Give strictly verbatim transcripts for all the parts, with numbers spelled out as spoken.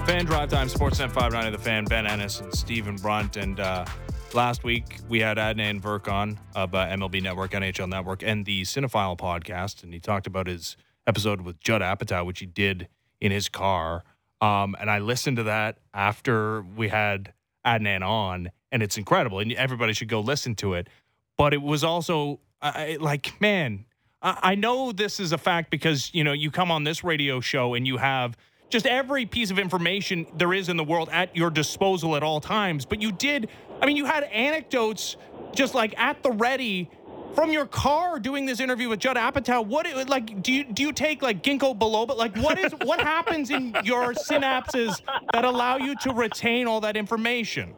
Fan Drive Time, Sportsnet five ninety, The Fan, Ben Ennis and Stephen Brunt. And uh, last week we had Adnan Virk on of uh, M L B Network, N H L Network, and the Cinephile podcast. And he talked about his episode with Judd Apatow, which he did in his car. Um, and I listened to that after we had Adnan on, and it's incredible. And everybody should go listen to it. But it was also uh, like, man, I, I know this is a fact because, you know, you come on this radio show and you have just every piece of information there is in the world at your disposal at all times. But you did, I mean, you had anecdotes just like at the ready from your car doing this interview with Judd Apatow. What, like, do you do you take like ginkgo biloba? Like, what is what happens in your synapses that allow you to retain all that information?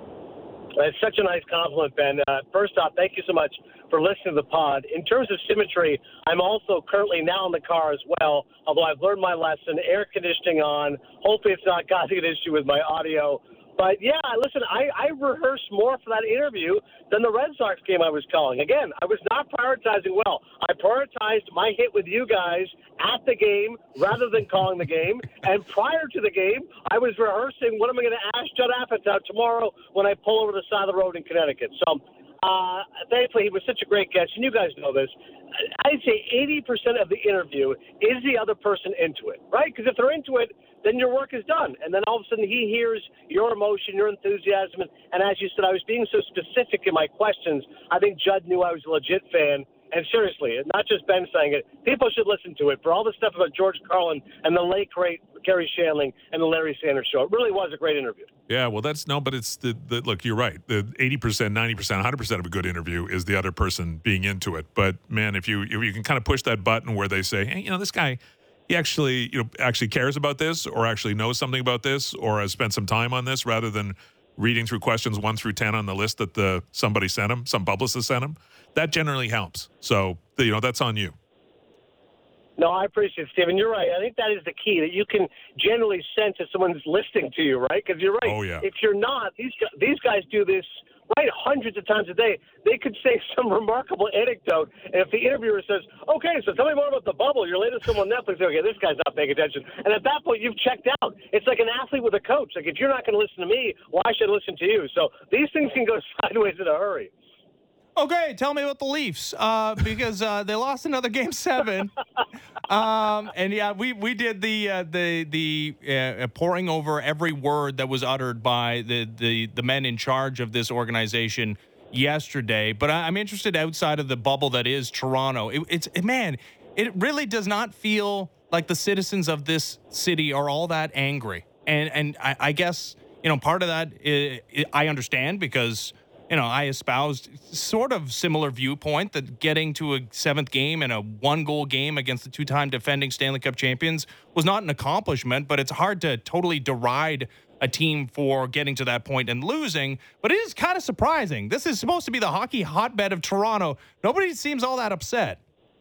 It's such a nice compliment, Ben. Uh, first off, thank you so much for listening to the pod. In terms of symmetry, I'm also currently now in the car as well, although I've learned my lesson, air conditioning on. Hopefully it's not causing an issue with my audio. But, yeah, listen, I, I rehearsed more for that interview than the Red Sox game I was calling. Again, I was not prioritizing well. I prioritized my hit with you guys at the game rather than calling the game. And prior to the game, I was rehearsing what am I going to ask Judd Apatow tomorrow when I pull over the side of the road in Connecticut. So, uh, thankfully, he was such a great guest, and you guys know this. I'd say eighty percent of the interview is the other person into it, right? Because if they're into it, then your work is done. And then all of a sudden he hears your emotion, your enthusiasm. And, and as you said, I was being so specific in my questions. I think Judd knew I was a legit fan. And seriously, not just Ben saying it, people should listen to it. For all the stuff about George Carlin and the late, great Gary Shandling and the Larry Sanders Show, it really was a great interview. Yeah, well, that's no, but it's the, the look, you're right. The eighty percent, ninety percent, one hundred percent of a good interview is the other person being into it. But man, if you if you can kind of push that button where they say, hey, you know, this guy, he actually, you know, actually cares about this or actually knows something about this or has spent some time on this rather than reading through questions one through ten on the list that the somebody sent him, some publicist sent him, that generally helps. So, you know, that's on you. No, I appreciate it, Stephen. You're right. I think that is the key, that you can generally sense if someone's listening to you, right? Because you're right. Oh, yeah. If you're not, these these guys do this, right, hundreds of times a day. They could say some remarkable anecdote, and if the interviewer says, okay, so tell me more about the bubble, your latest film on Netflix, okay, this guy's not paying attention. And at that point, you've checked out. It's like an athlete with a coach. Like, if you're not going to listen to me, why should I listen to you? So these things can go sideways in a hurry. Okay, tell me about the Leafs uh, because uh, they lost another game seven, um, and yeah, we we did the uh, the the uh, pouring over every word that was uttered by the the the men in charge of this organization yesterday. But I, I'm interested outside of the bubble that is Toronto. It, it's it, man, it really does not feel like the citizens of this city are all that angry, and and I, I guess you know part of that is, I understand because. You know, I espoused sort of similar viewpoint that getting to a seventh game and a one-goal game against the two-time defending Stanley Cup champions was not an accomplishment, but it's hard to totally deride a team for getting to that point and losing. But it is kind of surprising. This is supposed to be the hockey hotbed of Toronto. Nobody seems all that upset.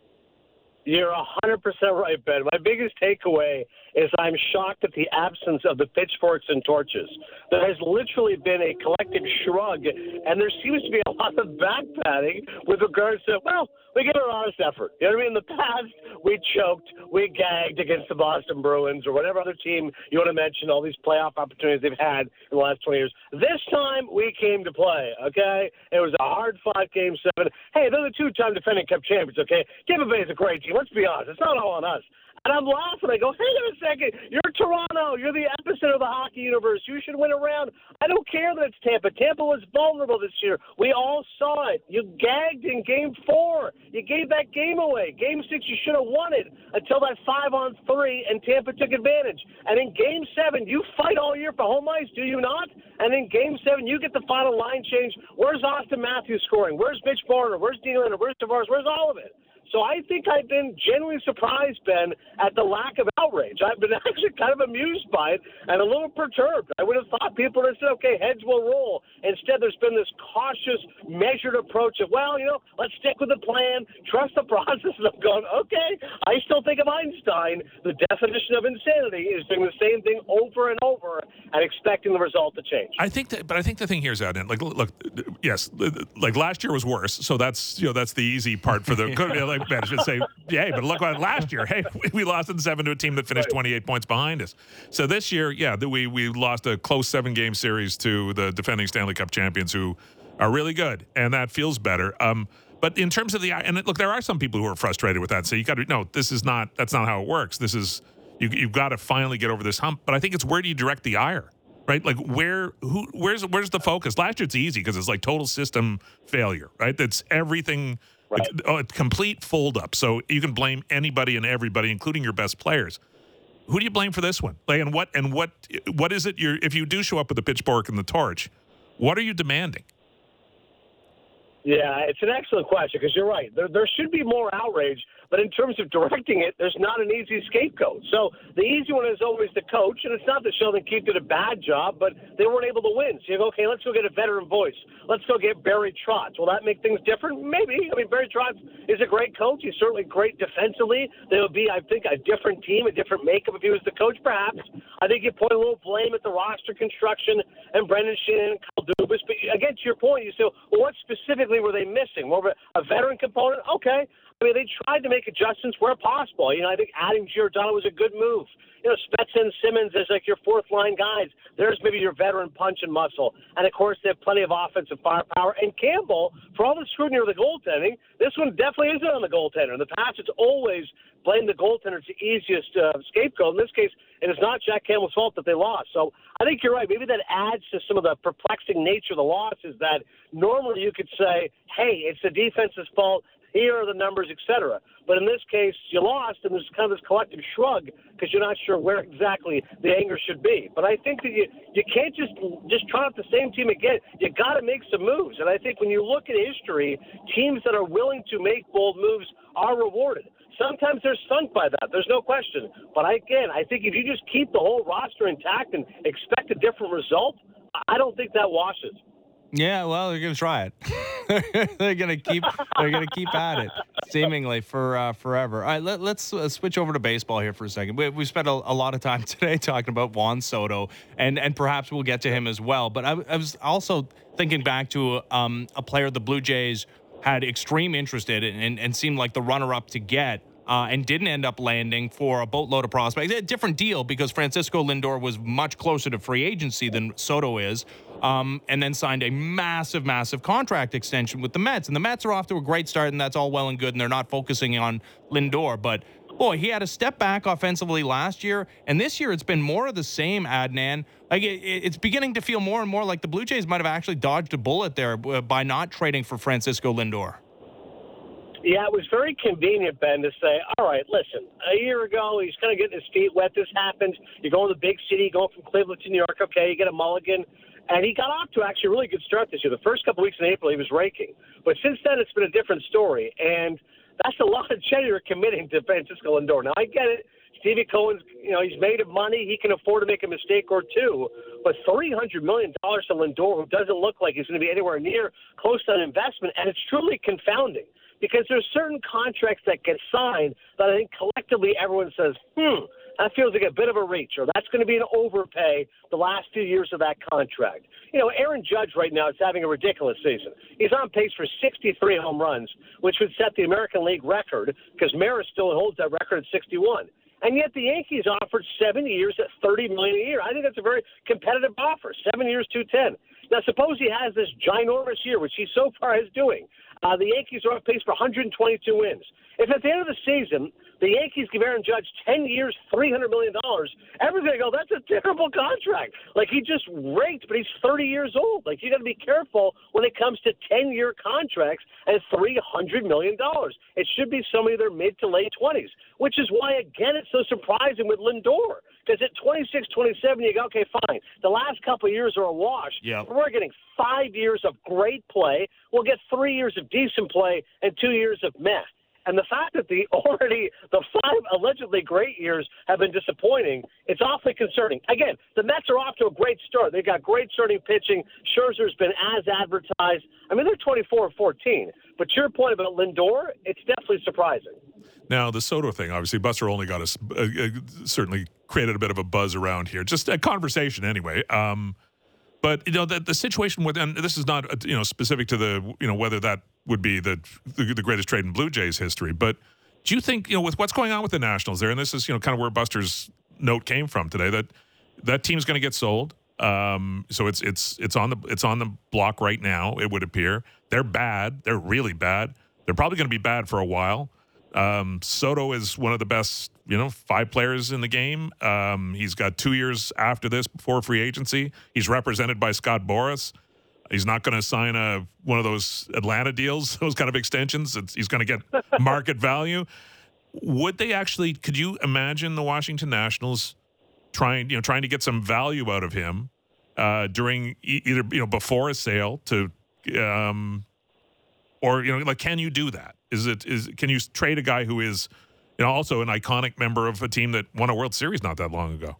You're one hundred percent right, Ben. My biggest takeaway is I'm shocked at the absence of the pitchforks and torches. There has literally been a collective shrug, and there seems to be a lot of backpatting with regards to, well, we gave our honest effort. You know what I mean? In the past, we choked, we gagged against the Boston Bruins or whatever other team you want to mention, all these playoff opportunities they've had in the last twenty years. This time, we came to play, okay? It was a hard-fought game seven. Hey, they're the two-time defending Cup champions, okay? Tampa Bay is a great team. Let's be honest. It's not all on us. And I'm laughing. I go, hang on a second. You're Toronto. You're the epicenter of the hockey universe. You should win a round. I don't care that it's Tampa. Tampa was vulnerable this year. We all saw it. You gagged in game four. You gave that game away. Game six, you should have won it until that five on three, and Tampa took advantage. And in game seven, you fight all year for home ice, do you not? And in game seven, you get the final line change. Where's Austin Matthews scoring? Where's Mitch Marner? Where's Nylander? Where's Tavares? Where's all of it? So I think I've been genuinely surprised, Ben, at the lack of outrage. I've been actually kind of amused by it and a little perturbed. I would have thought people would have said, okay, heads will roll. Instead, there's been this cautious, measured approach of, well, you know, let's stick with the plan, trust the process. And I'm going, okay, I still think of Einstein. The definition of insanity is doing the same thing over and over and expecting the result to change. I think that, but I think the thing here is out in like, look, yes, like last year was worse. So that's, you know, that's the easy part for the, like, management say, yeah, but look what last year. Hey, we lost in seven to a team team that finished Right. twenty-eight points behind us. So this year, yeah, the, we we lost a close seven-game series to the defending Stanley Cup champions, who are really good, and that feels better. Um, but in terms of the and look, there are some people who are frustrated with that. So you got to no, this is not that's not how it works. This is you, you've got to finally get over this hump. But I think it's where do you direct the ire? Right, like where, who, where's, where's the focus? Last year it's easy because it's like total system failure. Right, that's everything, Right. oh, it's complete fold up. So you can blame anybody and everybody, including your best players. Who do you blame for this one? Like, and what, and what, what is it? You're if you do show up with the pitchfork and the torch, what are you demanding? Yeah, it's an excellent question because you're right. There, there should be more outrage, but in terms of directing it, there's not an easy scapegoat. So the easy one is always the coach, and it's not that Sheldon Keefe did a bad job, but they weren't able to win. So you go, okay, let's go get a veteran voice. Let's go get Barry Trotz. Will that make things different? Maybe. I mean, Barry Trotz is a great coach. He's certainly great defensively. There would be, I think, a different team, a different makeup if he was the coach, perhaps. I think you point a little blame at the roster construction and Brendan Sheehan and Kyle Dubas. But again, to your point, you say, well, what specifically were they missing? More of a, a veteran component? Okay. I mean, they tried to make adjustments where possible. You know, I think adding Giordano was a good move. You know, Spezza and Simmons as like your fourth line guys. There's maybe your veteran punch and muscle. And, of course, they have plenty of offensive firepower. And Campbell, for all the scrutiny of the goaltending, this one definitely isn't on the goaltender. In the past, it's always blame the goaltender. It's the easiest uh, scapegoat. In this case, it is not Jack Campbell's fault that they lost. So I think you're right. Maybe that adds to some of the perplexing nature of the loss is that normally you could say, hey, it's the defense's fault. Here are the numbers, et cetera. But in this case, you lost, and there's kind of this collective shrug because you're not sure where exactly the anger should be. But I think that you you can't just just try out the same team again. You got to make some moves. And I think when you look at history, teams that are willing to make bold moves are rewarded. Sometimes they're sunk by that. There's no question. But I, again, I think if you just keep the whole roster intact and expect a different result, I don't think that washes. Yeah, well, they're going to try it. they're going to keep. They're going to keep at it, seemingly for uh, forever. All right, let, let's uh, switch over to baseball here for a second. We we spent a, a lot of time today talking about Juan Soto, and and perhaps we'll get to him as well. But I, I was also thinking back to um, a player the Blue Jays had extreme interest in, and, and seemed like the runner-up to get. Uh, and didn't end up landing for a boatload of prospects. A different deal because Francisco Lindor was much closer to free agency than Soto is, um, and then signed a massive, massive contract extension with the Mets. And the Mets are off to a great start, and that's all well and good, and they're not focusing on Lindor. But, boy, he had a step back offensively last year, and this year it's been more of the same, Adnan. Like it, it's beginning to feel more and more like the Blue Jays might have actually dodged a bullet there by not trading for Francisco Lindor. Yeah, it was very convenient, Ben, to say, all right, listen, a year ago, he's kind of getting his feet wet. This happened. You're going to the big city, going from Cleveland to New York. Okay, you get a mulligan. And he got off to actually a really good start this year. The first couple weeks in April, he was raking. But since then, it's been a different story. And that's a lot of cheddar you're committing to Francisco Lindor. Now, I get it. Stevie Cohen's, you know, he's made of money. He can afford to make a mistake or two. But three hundred million dollars to Lindor, who doesn't look like he's going to be anywhere near close to an investment, and it's truly confounding. Because there's certain contracts that get signed that I think collectively everyone says, hmm, that feels like a bit of a reach, or that's going to be an overpay the last few years of that contract. You know, Aaron Judge right now is having a ridiculous season. He's on pace for sixty-three home runs, which would set the American League record because Maris still holds that record at sixty-one. And yet the Yankees offered seven years at thirty million dollars a year. I think that's a very competitive offer, seven years, two ten. Now, suppose he has this ginormous year, which he so far is doing. Uh, the Yankees are on pace for one hundred twenty-two wins. If at the end of the season the Yankees give Aaron Judge ten years, three hundred million dollars, everyone's going to go, that's a terrible contract. Like, he just raked, but he's thirty years old. Like, you got to be careful when it comes to ten-year contracts and three hundred million dollars. It should be somebody in their mid to late twenties, which is why, again, it's so surprising with Lindor. Because at twenty-six, twenty-seven, you go, okay, fine. The last couple of years are a wash. Yep. We're getting five years of great play. We'll get three years of decent play and two years of meh. And the fact that the already the five allegedly great years have been disappointing, it's awfully concerning. Again, the Mets are off to a great start. They've got great starting pitching. Scherzer's been as advertised. I mean, they're twenty-four and fourteen. But to your point about Lindor, it's definitely surprising. Now, the Soto thing, obviously, Buster only got us, uh, uh, certainly created a bit of a buzz around here. Just a conversation anyway. Um, but, you know, the, the situation with, and this is not, you know, specific to the, you know, whether that would be the, the the greatest trade in Blue Jays history, but Do you think, you know, with what's going on with the Nationals there, and this is, you know, kind of where Buster's note came from today, that that team's going to get sold. Um, so it's it's it's on the it's on the block right now, it would appear. They're bad. They're really bad. They're probably going to be bad for a while. Um, Soto is one of the best, you know, five players in the game. Um, he's got two years after this before free agency. He's represented by Scott Boras. He's not going to sign a one of those Atlanta deals, those kind of extensions. It's, he's going to get market value. Would they actually? Could you imagine the Washington Nationals trying, you know, trying to get some value out of him uh, during e- either, you know, before a sale to, um, or, you know, like, can you do that? Is it is can you trade a guy who is, you know, also an iconic member of a team that won a World Series not that long ago?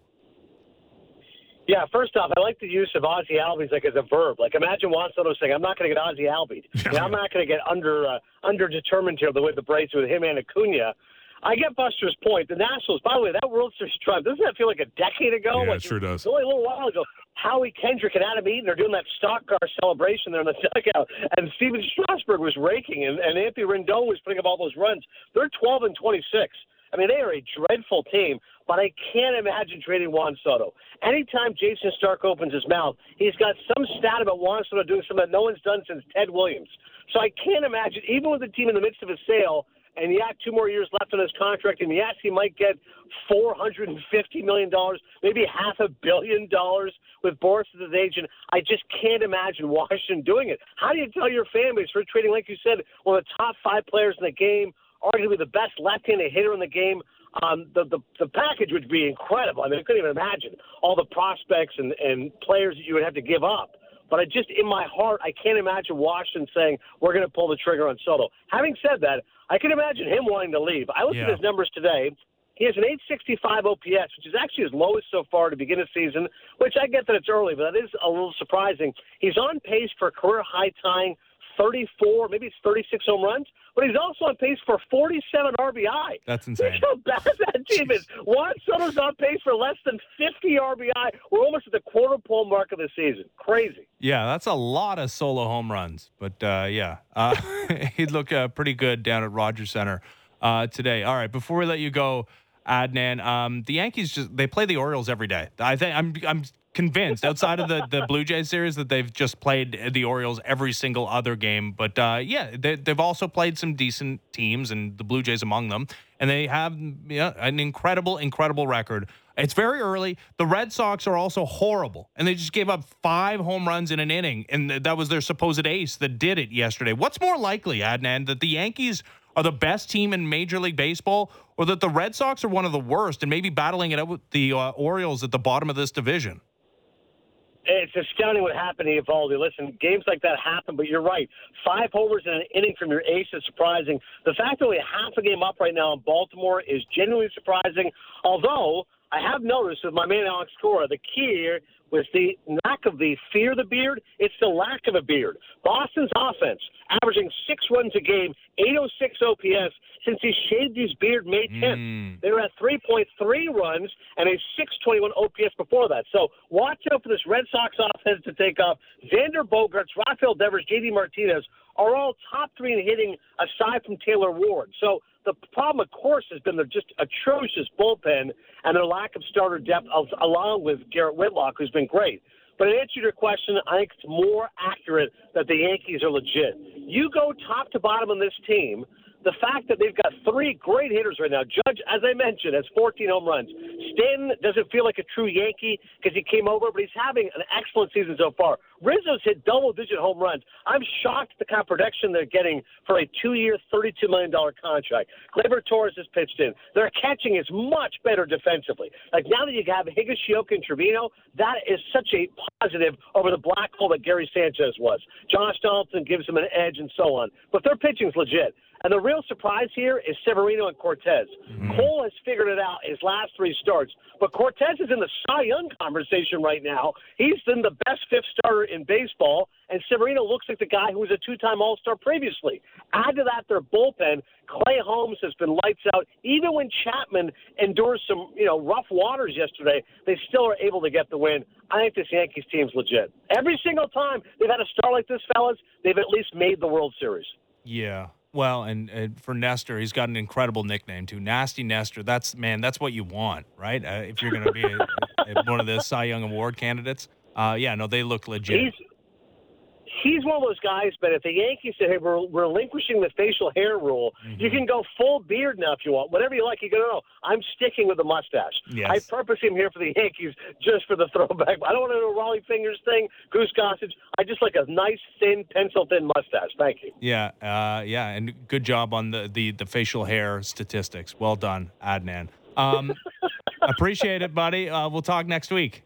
Yeah, first off, I like the use of Ozzie Albies like as a verb. Like, imagine Juan Soto saying, "I'm not going to get Ozzie Albies. Yeah. You know, I'm not going to get under uh, under determined here the way the Braves with him and Acuna." I get Buster's point. The Nationals, by the way, that World Series drive, doesn't that feel like a decade ago? Yeah, like, it sure does. It's only a little while ago. Howie Kendrick and Adam Eaton are doing that stock car celebration there in the dugout, and Steven Strasburg was raking, and, and Anthony Rendon was putting up all those runs. They're twelve and twenty-six. I mean, they are a dreadful team, but I can't imagine trading Juan Soto. Anytime Jason Stark opens his mouth, he's got some stat about Juan Soto doing something that no one's done since Ted Williams. So I can't imagine, even with the team in the midst of a sale, and yeah, two more years left on his contract, and yes, he might get four hundred fifty million dollars, maybe half a billion dollars with Boras as his agent. I just can't imagine Washington doing it. How do you tell your fan base for trading, like you said, one of the top five players in the game, arguably the best left-handed hitter in the game? Um, the, the the package would be incredible. I mean, I couldn't even imagine all the prospects and, and players that you would have to give up. But I just, in my heart, I can't imagine Washington saying, we're going to pull the trigger on Soto. Having said that, I can imagine him wanting to leave. I looked yeah. at his numbers today. He has an eight sixty-five O P S, which is actually his lowest so far to begin the season, which I get that it's early, but that is a little surprising. He's on pace for a career high-tying thirty-four, maybe it's thirty-six home runs, but he's also on pace for forty-seven R B I. That's insane. Look how bad that team is. Juan Soto's on pace for less than fifty R B I. We're almost at the quarter pole mark of the season. Crazy. Yeah, that's a lot of solo home runs. But, uh, yeah, uh, he'd look uh, pretty good down at Rogers Center uh, today. All right, before we let you go, Adnan, um, the Yankees, just they play the Orioles every day. I think I'm I'm convinced, outside of the, the Blue Jays series, that they've just played the Orioles every single other game. But, uh, yeah, they, they've also played some decent teams, and the Blue Jays among them. And they have you know, an incredible, incredible record. It's very early. The Red Sox are also horrible, and they just gave up five home runs in an inning, and that was their supposed ace that did it yesterday. What's more likely, Adnan, that the Yankees are the best team in Major League Baseball, or that the Red Sox are one of the worst and maybe battling it out with the uh, Orioles at the bottom of this division? It's astounding what happened to Eovaldi. Listen, games like that happen, but you're right. Five homers in an inning from your ace is surprising. The fact that only half a game up right now in Baltimore is genuinely surprising, although I have noticed with my man Alex Cora, the key here was the lack of the fear of the beard. It's the lack of a beard. Boston's offense, averaging six runs a game, eight oh six O P S, since he shaved his beard May tenth. Mm. They were at three point three runs and a six twenty-one O P S before that. So watch out for this Red Sox offense to take off. Xander Bogaerts, Rafael Devers, J D Martinez are all top three in hitting aside from Taylor Ward. So the problem, of course, has been their just atrocious bullpen and their lack of starter depth, along with Garrett Whitlock, who's been great. But in answer to your question, I think it's more accurate that the Yankees are legit. You go top to bottom on this team, the fact that they've got three great hitters right now. Judge, as I mentioned, has fourteen home runs. Stanton doesn't feel like a true Yankee because he came over, but he's having an excellent season so far. Rizzo's hit double-digit home runs. I'm shocked at the kind of production they're getting for a two-year, thirty-two million dollars contract. Gleyber Torres has pitched in. Their catching is much better defensively. Like, now that you have Higashioka and Trevino, that is such a positive over the black hole that Gary Sanchez was. Josh Donaldson gives them an edge and so on. But their pitching's legit. And the real surprise here is Severino and Cortez. Mm-hmm. Cole has figured it out his last three starts, but Cortez is in the Cy Young conversation right now. He's been the best fifth starter in baseball, and Severino looks like the guy who was a two-time All-Star previously. Add to that their bullpen. Clay Holmes has been lights out. Even when Chapman endures some, you know, rough waters yesterday, they still are able to get the win. I think this Yankees team's legit. Every single time they've had a star like this, fellas, they've at least made the World Series. Yeah. Well, and, and for Nestor, he's got an incredible nickname too, Nasty Nestor. That's man, that's what you want, right? Uh, if you're going to be a, a, one of the Cy Young Award candidates, uh, yeah, no, they look legit. He's, he's one of those guys, but if the Yankees say, hey, we're relinquishing the facial hair rule, mm-hmm. you can go full beard now if you want. Whatever you like, you go, no, no, I'm sticking with the mustache. Yes. I purpose him here for the Yankees just for the throwback. I don't want to do a Raleigh Fingers thing, Goose Gossage. I just like a nice, thin, pencil-thin mustache. Thank you. Yeah, uh, yeah, and good job on the, the, the facial hair statistics. Well done, Adnan. Um, appreciate it, buddy. Uh, we'll talk next week.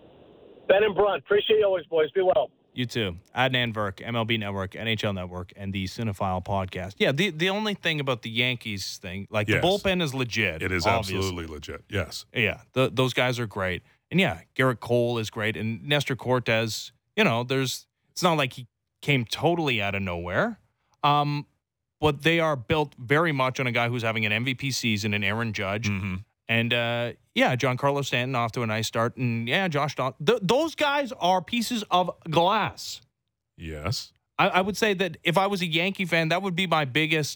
Ben and Brunt, appreciate you always, boys. Be well. You too. Adnan Virk, M L B Network, N H L Network, and the Cinephile Podcast. Yeah, the the only thing about the Yankees thing, like yes. the bullpen is legit. It is obviously. Absolutely legit, yes. Yeah, the, those guys are great. And yeah, Garrett Cole is great. And Nestor Cortez, you know, there's it's not like he came totally out of nowhere. Um, but they are built very much on a guy who's having an M V P season in Aaron Judge. Mm-hmm. And, uh, yeah, Giancarlo Stanton off to a nice start. And, yeah, Josh Don. Th- those guys are pieces of glass. Yes. I, I would say that if I was a Yankee fan, that would be my biggest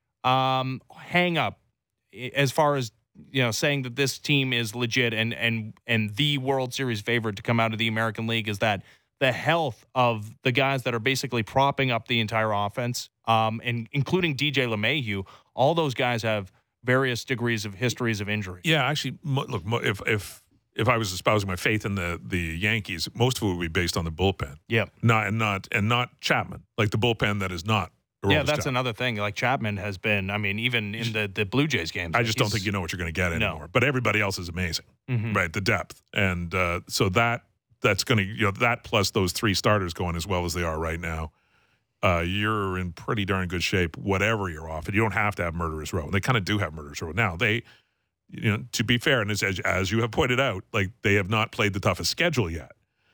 um, hang-up as far as, you know, saying that this team is legit and, and, and the World Series favorite to come out of the American League is that the health of the guys that are basically propping up the entire offense, um, and including D J LeMahieu, all those guys have various degrees of histories of injury. Yeah, actually, look, if if if I was espousing my faith in the the Yankees, most of it would be based on the bullpen. Yeah, not and not and not Chapman, like the bullpen that is not. Aroldis yeah, that's Chapman. another thing. Like Chapman has been. I mean, even in the the Blue Jays games, I just don't think you know what you're going to get anymore. No. But everybody else is amazing, mm-hmm. right? The depth, and uh, so that that's going to you know that plus those three starters going as well as they are right now. Uh, you're in pretty darn good shape, whatever you're off. And you don't have to have Murderers Row. And they kind of do have Murderers Row. Now, they, you know, to be fair, and as, as you have pointed out, like they have not played the toughest schedule yet.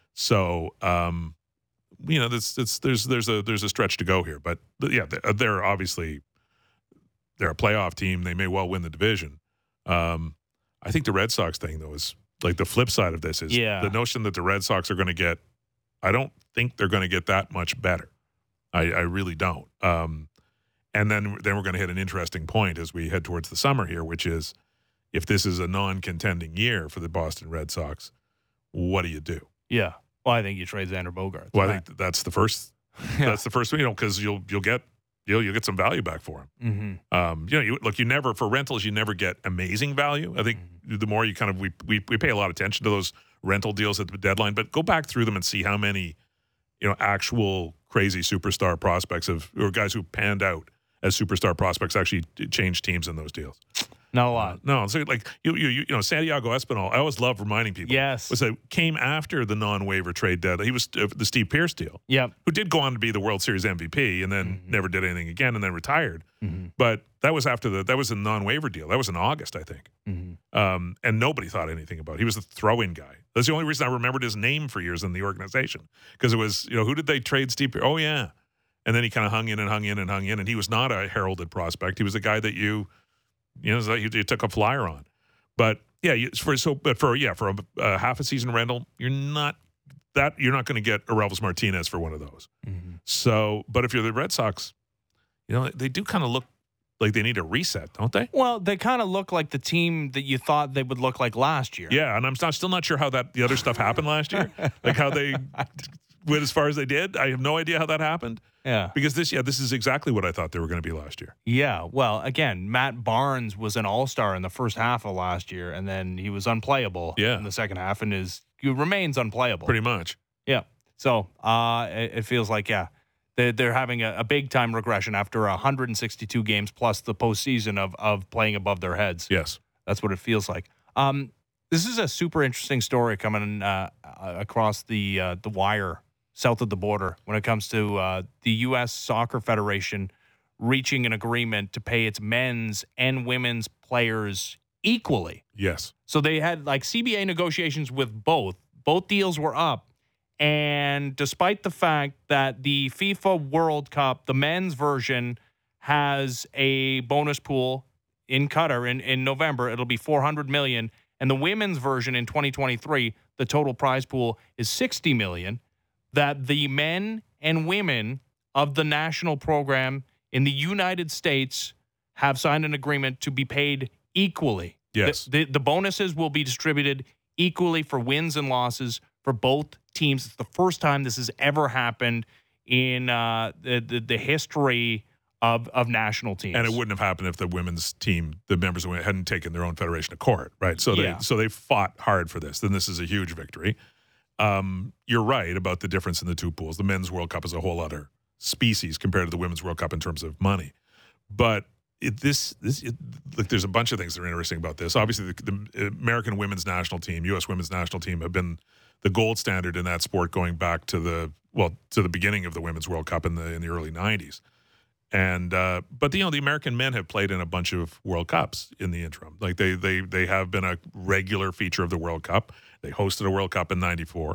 So, um, you know, this, it's, there's there's a there's a stretch to go here. But, but yeah, they're, they're obviously they're a playoff team. They may well win the division. Um, I think the Red Sox thing, though, is like the flip side of this is yeah. the notion that the Red Sox are going to get. I don't think they're going to get that much better. I, I really don't. Um, and then then we're going to hit an interesting point as we head towards the summer here, which is if this is a non-contending year for the Boston Red Sox, what do you do? Yeah. Well, I think you trade Xander Bogaerts. Well, I think that's the first. yeah. That's the first, you know, because you'll you'll get you'll you'll get some value back for him. Mm-hmm. Um, you know, you, look, you never for rentals, you never get amazing value. I think mm-hmm. the more you kind of we, we we pay a lot of attention to those rental deals at the deadline, but go back through them and see how many, you know, actual crazy superstar prospects of or guys who panned out as superstar prospects actually changed teams in those deals. Not a lot. Uh, no, so like you, you, you know, Santiago Espinal. I always love reminding people. Yes, was that came after the non-waiver trade deadline. He was uh, the Steve Pearce deal. Yep. Who did go on to be the World Series M V P and then mm-hmm. never did anything again and then retired. Mm-hmm. But that was after the that was a non-waiver deal. That was in August, I think. Mm-hmm. Um, and nobody thought anything about it. He was the throw-in guy. That's the only reason I remembered his name for years in the organization because it was you know who did they trade Steve Pearce? Oh yeah, and then he kind of hung in and hung in and hung in, and he was not a heralded prospect. He was a guy that you. You know, you, you took a flyer on, but yeah, you, for so, but for yeah, for a, a half a season rental, you're not that you're not going to get Aurelvis Martinez for one of those. Mm-hmm. So, but if you're the Red Sox, you know they do kind of look like they need a reset, don't they? Well, they kind of look like the team that you thought they would look like last year. Yeah, and I'm not, still not sure how that the other stuff happened last year, like how they went as far as they did. I have no idea how that happened. Yeah. Because this, yeah, this is exactly what I thought they were going to be last year. Yeah. Well, again, Matt Barnes was an all-star in the first half of last year, and then he was unplayable yeah. in the second half, and is he remains unplayable. Pretty much. Yeah. So uh, it, it feels like, yeah, they're, they're having a, a big-time regression after one hundred sixty-two games plus the postseason of, of playing above their heads. Yes. That's what it feels like. Um, this is a super interesting story coming uh, across the uh, the wire south of the border when it comes to uh, the U S Soccer Federation reaching an agreement to pay its men's and women's players equally. Yes. So they had like C B A negotiations with both. Both deals were up. And despite the fact that the FIFA World Cup, the men's version, has a bonus pool in Qatar in, in November, it'll be four hundred million dollars. And the women's version in twenty twenty-three, the total prize pool is sixty million dollars. That the men and women of the national program in the United States have signed an agreement to be paid equally. Yes. The, the, the bonuses will be distributed equally for wins and losses for both teams. It's the first time this has ever happened in uh, the, the the history of of national teams. And it wouldn't have happened if the women's team, the members of women, hadn't taken their own federation to court, right? So they Yeah. so they fought hard for this. Then this is a huge victory. Um, you're right about the difference in the two pools. The men's World Cup is a whole other species compared to the women's World Cup in terms of money. But it, this this it, look, there's a bunch of things that are interesting about this. Obviously, the, the American women's national team, U S women's national team, have been the gold standard in that sport going back to the well to the beginning of the women's World Cup in the in the early nineties. And uh, but you know the American men have played in a bunch of World Cups in the interim. Like they they they have been a regular feature of the World Cup. They hosted a World Cup in ninety-four.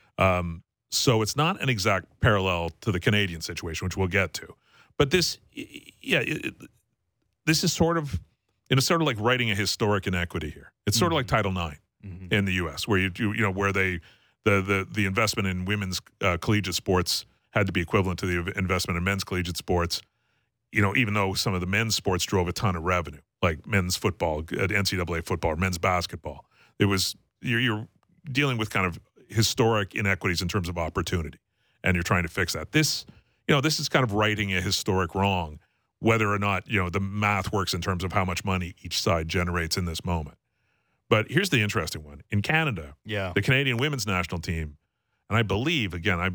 Um, so it's not an exact parallel to the Canadian situation, which we'll get to. But this, yeah, it, it, this is sort of, you know, sort of like writing a historic inequity here. It's sort mm-hmm. of like Title nine mm-hmm. in the U S, where you you know where they the the the investment in women's uh, collegiate sports had to be equivalent to the investment in men's collegiate sports. You know, even though some of the men's sports drove a ton of revenue, like men's football, N C double A football, or men's basketball, it was you're, you're dealing with kind of historic inequities in terms of opportunity, and you're trying to fix that. This, you know, this is kind of righting a historic wrong, whether or not you know the math works in terms of how much money each side generates in this moment. But here's the interesting one: in Canada, yeah, the Canadian women's national team, and I believe, again, I'm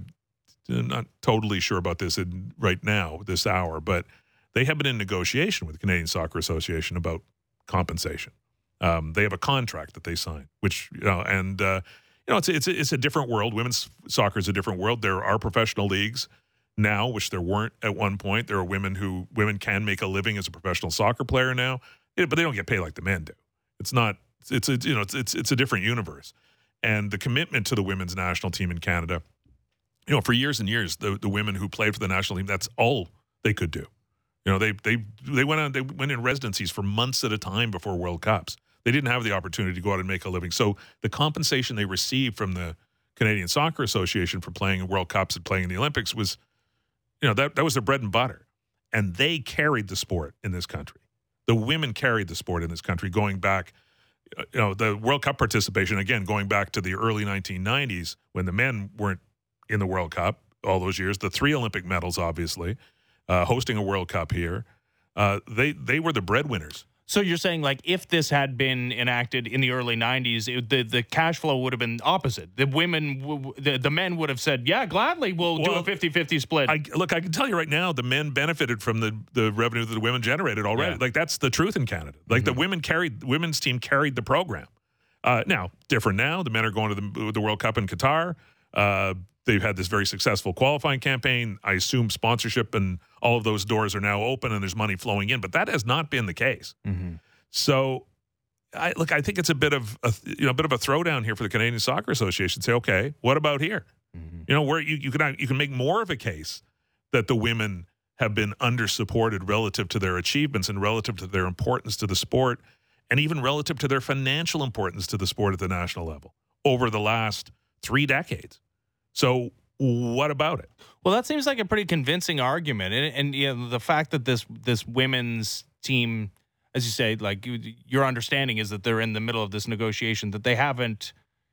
not totally sure about this in, right now, this hour, but they have been in negotiation with the Canadian Soccer Association about compensation. Um, they have a contract that they signed, which you know, and uh, you know, it's it's it's a different world. Women's soccer is a different world. There are professional leagues now, which there weren't at one point. There are women who women can make a living as a professional soccer player now, but they don't get paid like the men do. It's not. It's a, you know, it's it's it's a different universe, and the commitment to the women's national team in Canada. You know, for years and years, the the women who played for the national team, that's all they could do. You know, they they they went on they went in residencies for months at a time before World Cups. They didn't have the opportunity to go out and make a living. So the compensation they received from the Canadian Soccer Association for playing in World Cups and playing in the Olympics was, you know, that that was their bread and butter. And they carried the sport in this country. The women carried the sport in this country going back, you know, the World Cup participation, again, going back to the early nineteen nineties when the men weren't in the World Cup all those years. The three Olympic medals, obviously. Uh, hosting a World Cup here, uh, they they were the breadwinners. So you're saying, like, if this had been enacted in the early nineties, it, the the cash flow would have been opposite. The women, w- the, the men would have said, yeah, gladly, we'll well, do a fifty-fifty split. I, look, I can tell you right now, the men benefited from the, the revenue that the women generated already. Yeah. Like, that's the truth in Canada. Like, mm-hmm. the women carried, the women's team carried the program. Uh, now, different now. The men are going to the, the World Cup in Qatar. Uh, They've had this very successful qualifying campaign. I assume sponsorship and all of those doors are now open and there's money flowing in, but that has not been the case. Mm-hmm. So, I, look, I think it's a bit of a you know a bit of a throwdown here for the Canadian Soccer Association. Say, okay, what about here? Mm-hmm. You know, where you, you can you can make more of a case that the women have been under-supported relative to their achievements and relative to their importance to the sport, and even relative to their financial importance to the sport at the national level over the last three decades. So what about it? Well, that seems like a pretty convincing argument, and, and you know, the fact that this this women's team, as you say, like you, your understanding is that they're in the middle of this negotiation, that they haven't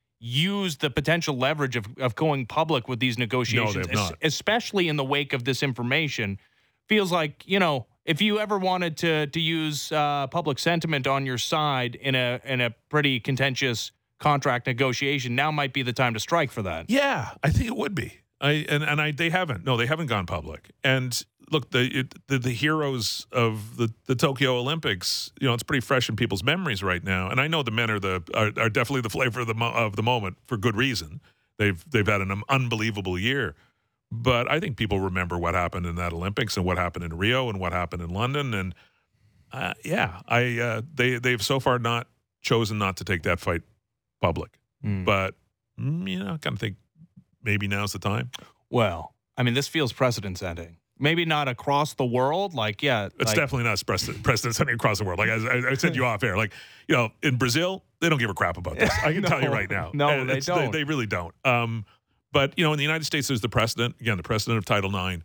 used the potential leverage of, of going public with these negotiations, no, they have not. Especially in the wake of this information, feels like, you know, if you ever wanted to to use uh, public sentiment on your side in a in a pretty contentious contract negotiation, now might be the time to strike for that. Yeah, I think it would be. I and, and I they haven't. No, they haven't gone public. And look, the it, the, the heroes of the, the Tokyo Olympics, you know, it's pretty fresh in people's memories right now. And I know the men are the are, are definitely the flavor of the mo- of the moment for good reason. They've they've had an unbelievable year. But I think people remember what happened in that Olympics and what happened in Rio and what happened in London. And uh, yeah, I uh, they they've so far not chosen not to take that fight public. Mm. But, you know, I kind of think maybe now's the time. Well, I mean, this feels precedent setting. Maybe not across the world. Like, yeah. It's like, definitely not precedent, precedent setting across the world. Like, I, I said you off air. Like, you know, in Brazil, they don't give a crap about this. I can no, tell you right now. No, and they don't. They, they really don't. Um, but, you know, in the United States, there's the precedent. Again, the precedent of Title nine.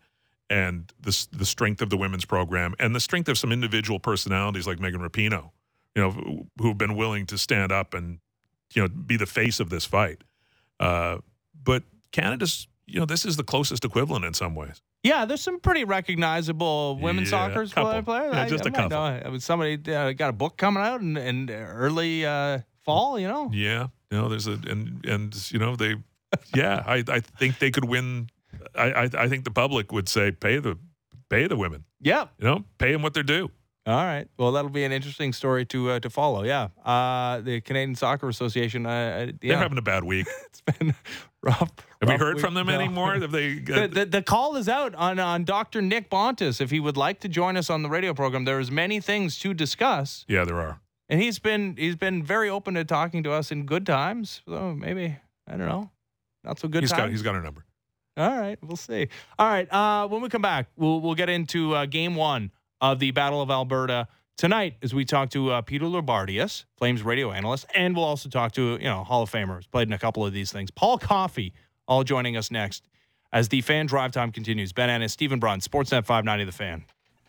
and the the strength of the women's program and the strength of some individual personalities like Megan Rapinoe, you know, who've been willing to stand up and, you know, be the face of this fight. Uh, but Canada's, you know, this is the closest equivalent in some ways. Yeah, there's some pretty recognizable women's Yeah, soccer couple. players. Yeah, I, just I a might couple. know. I mean, somebody uh, got a book coming out in, in early uh, fall, you know? Yeah, you know, there's a and and you know they, yeah, I I think they could win. I I, I think the public would say pay the pay the women. Yep. You know, pay them what they're due. All right. Well, that'll be an interesting story to uh, to follow. Yeah. Uh, the Canadian Soccer Association. Uh, uh, yeah. They're having a bad week. It's been rough. Have we rough heard week. from them No. anymore? Have they? The, the, the call is out on, on Doctor Nick Bontis. If he would like to join us on the radio program, there's many things to discuss. Yeah, there are. And he's been he's been very open to talking to us in good times. So maybe, I don't know, not so good He's times. got he's got our number. All right, we'll see. All right, uh, when we come back, we'll we'll get into uh, game one of the Battle of Alberta tonight as we talk to uh, Peter Loubardias, Flames radio analyst, and we'll also talk to, you know, Hall of Famers, played in a couple of these things. Paul Coffey, all joining us next as the Fan Drive Time continues. Ben Ennis, Stephen Brun, Sportsnet five ninety The Fan.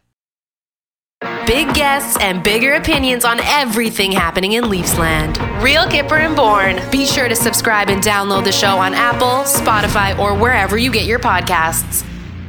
Big guests and bigger opinions on everything happening in Leafsland. Real Kipper and Bourne. Be sure to subscribe and download the show on Apple, Spotify, or wherever you get your podcasts.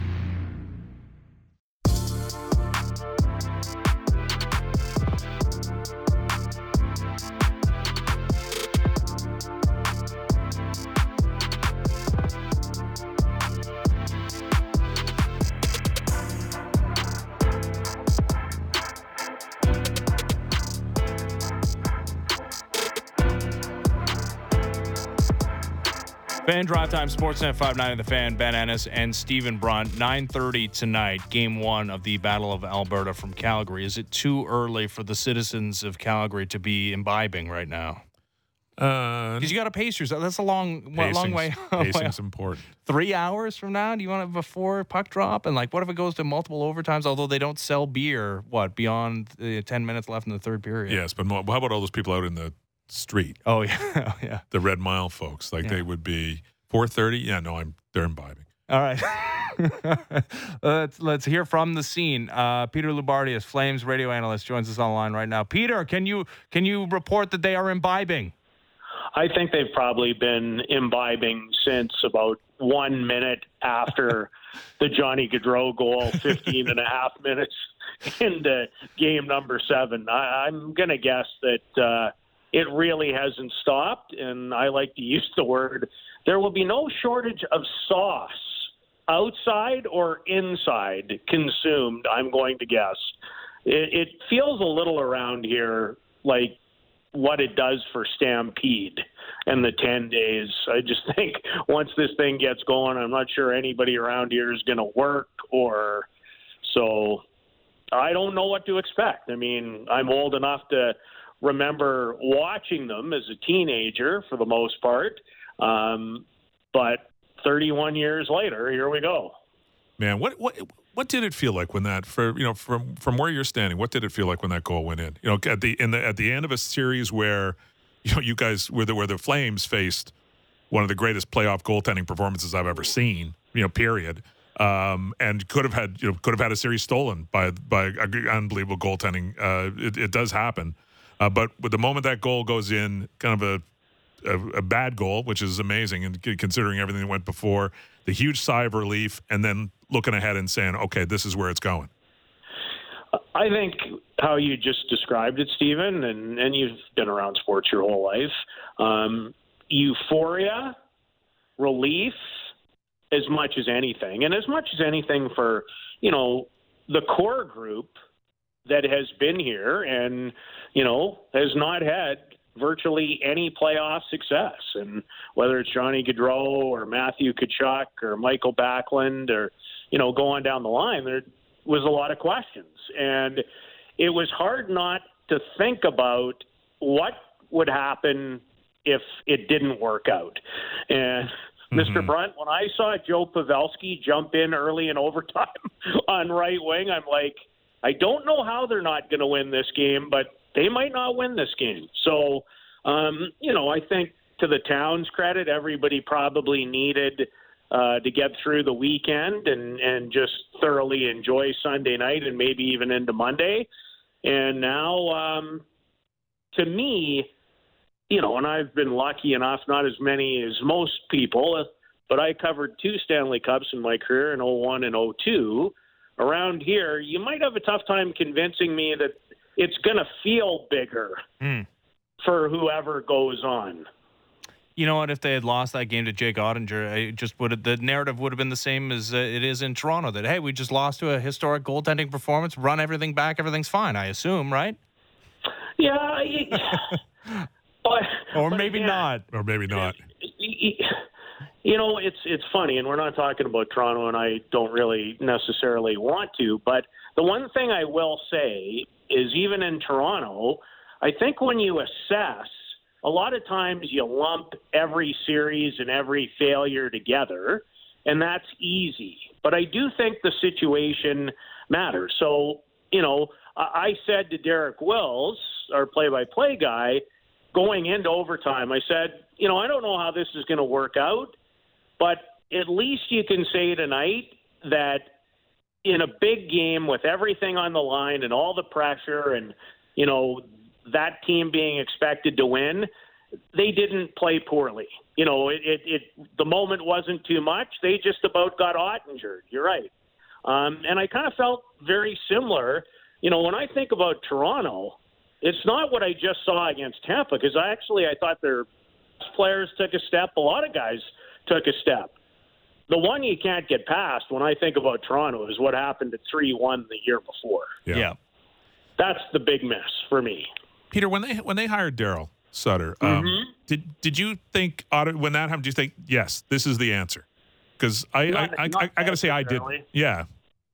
Fan Drive Time, Sportsnet five ninety The Fan, Ben Ennis and Stephen Brun. nine thirty tonight, game one of the Battle of Alberta from Calgary. Is it too early for the citizens of Calgary to be imbibing right now? Uh, Because you got to pace yourself. That's a long, what, long way. Pacing's important. Three hours from now, do you want it before puck drop? And like, what if it goes to multiple overtimes? Although they don't sell beer, what, beyond the ten minutes left in the third period? Yes, but mo- how about all those people out in the street? Oh yeah, oh, yeah. The Red Mile folks, like Yeah. they would be four thirty. Yeah, no, I'm they're imbibing. All right. let's let's hear from the scene. Uh, Peter Loubardias, Flames radio analyst, joins us on the line right now. Peter, can you can you report that they are imbibing? I think they've probably been imbibing since about one minute after the Johnny Gaudreau goal, fifteen and a half minutes into game number seven. I, I'm going to guess that uh, it really hasn't stopped, and I like to use the word, there will be no shortage of sauce outside or inside consumed, I'm going to guess. It, it feels a little around here like what it does for Stampede and the ten days. I just think once this thing gets going, I'm not sure anybody around here is going to work or so. I don't know what to expect. I mean, I'm old enough to remember watching them as a teenager for the most part. Um, but thirty-one years later, here we go. Man, what what what did it feel like when that for you know from from where you're standing? What did it feel like when that goal went in? You know, at the in the at the end of a series where you know you guys where the where the Flames faced one of the greatest playoff goaltending performances I've ever seen. You know, period. Um, and could have had you know could have had a series stolen by by unbelievable goaltending. Uh, it, it does happen, uh, but with the moment that goal goes in, kind of a A, a bad goal, which is amazing, and considering everything that went before, the huge sigh of relief, and then looking ahead and saying, okay, this is where it's going. I think how you just described it, Stephen, and, and you've been around sports your whole life, um, euphoria, relief, as much as anything, and as much as anything for, you know, the core group that has been here and, you know, has not had virtually any playoff success. And whether it's Johnny Gaudreau or Matthew Tkachuk or Michael Backlund or, you know, going down the line, there was a lot of questions. And it was hard not to think about what would happen if it didn't work out. And mm-hmm. Mister Brunt, when I saw Joe Pavelski jump in early in overtime on right wing, I'm like, I don't know how they're not going to win this game, but they might not win this game. So, um, you know, I think to the town's credit, everybody probably needed uh, to get through the weekend and, and just thoroughly enjoy Sunday night and maybe even into Monday. And now, um, to me, you know, and I've been lucky enough, not as many as most people, but I covered two Stanley Cups in my career in oh one and oh two. Around here, you might have a tough time convincing me that it's going to feel bigger mm. for whoever goes on. You know what? If they had lost that game to Jake Ottinger, it just would have, the narrative would have been the same as uh, it is in Toronto. That hey, we just lost to a historic goaltending performance. Run everything back, everything's fine. I assume, right? Yeah, but, or but maybe yeah, not, or maybe not. You know, it's it's funny, and we're not talking about Toronto, and I don't really necessarily want to. But the one thing I will say is, even in Toronto, I think when you assess, a lot of times you lump every series and every failure together, and that's easy. But I do think the situation matters. So, you know, I said to Derek Wills, our play-by-play guy, going into overtime, I said, you know, I don't know how this is going to work out, but at least you can say tonight that in a big game with everything on the line and all the pressure and, you know, that team being expected to win, they didn't play poorly. You know, it, it, it the moment wasn't too much. They just about got Ottinger. You're right. Um, and I kind of felt very similar. You know, when I think about Toronto, it's not what I just saw against Tampa, because I actually I thought their players took a step. A lot of guys took a step. The one you can't get past when I think about Toronto is what happened at three one the year before. Yeah. yeah. That's the big miss for me. Peter, when they when they hired Daryl Sutter, um, mm-hmm. did did you think when that happened? Do you think yes, this is the answer? Because I not, I, I, I, I got to say I did. Yeah.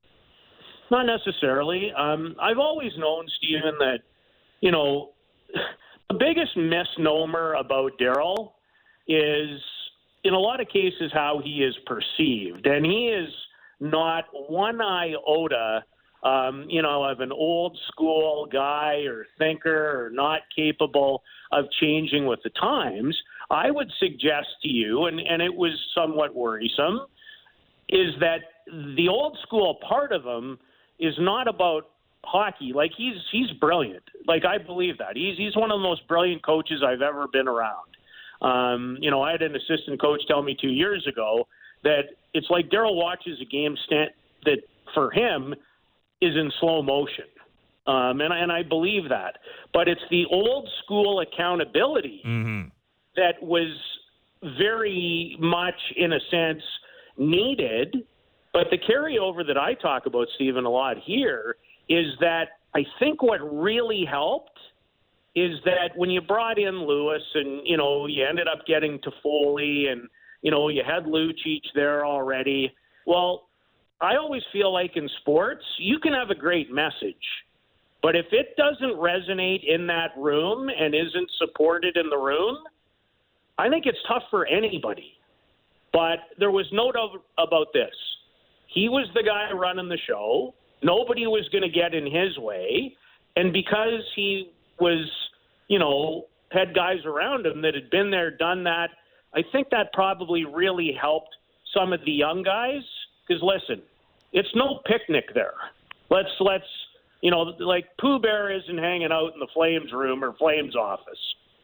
Not necessarily. Um, I've always known, Stephen, that you know the biggest misnomer about Daryl is, in a lot of cases, how he is perceived. And he is not one iota, um, you know, of an old school guy or thinker or not capable of changing with the times. I would suggest to you, and, and it was somewhat worrisome, is that the old school part of him is not about hockey. Like, he's he's brilliant. Like, I believe that. He's, he's one of the most brilliant coaches I've ever been around. Um, you know, I had an assistant coach tell me two years ago that it's like Daryl watches a game stand that for him is in slow motion. Um, and, and I believe that. But it's the old school accountability mm-hmm. that was very much, in a sense, needed. But the carryover that I talk about, Stephen, a lot here is that I think what really helped is that when you brought in Lewis and, you know, you ended up getting Toffoli and, you know, you had Lucic there already. Well, I always feel like in sports, you can have a great message, but if it doesn't resonate in that room and isn't supported in the room, I think it's tough for anybody. But there was no doubt about this. He was the guy running the show. Nobody was going to get in his way. And because he was, you know, had guys around him that had been there, done that, I think that probably really helped some of the young guys. Because, listen, it's no picnic there. Let's, let's, you know, like Pooh Bear isn't hanging out in the Flames room or Flames office.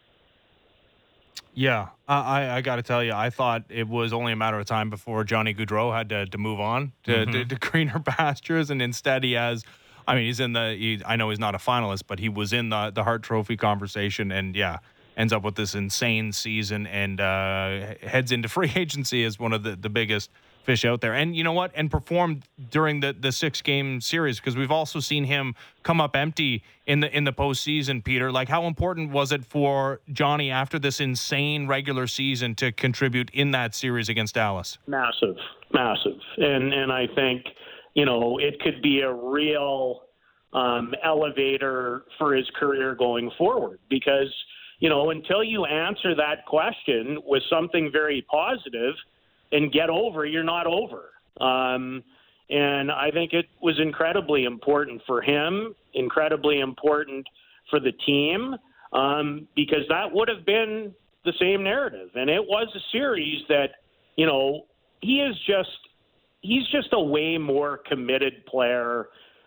Yeah, I, I got to tell you, I thought it was only a matter of time before Johnny Gaudreau had to, to move on to, mm-hmm. to, to greener pastures, and instead he has, I mean, he's in the, he, I know he's not a finalist, but he was in the, the Hart Trophy conversation, and yeah, ends up with this insane season and uh, heads into free agency as one of the, the biggest fish out there. And you know what? And performed during the, the six-game series, because we've also seen him come up empty in the in the postseason, Peter. Like, how important was it for Johnny after this insane regular season to contribute in that series against Dallas? Massive, massive. And, and I think, you know, it could be a real um, elevator for his career going forward, because, you know, until you answer that question with something very positive and get over, you're not over. Um, and I think it was incredibly important for him, incredibly important for the team, um, because that would have been the same narrative. And it was a series that, you know, he is just he's just a way more committed player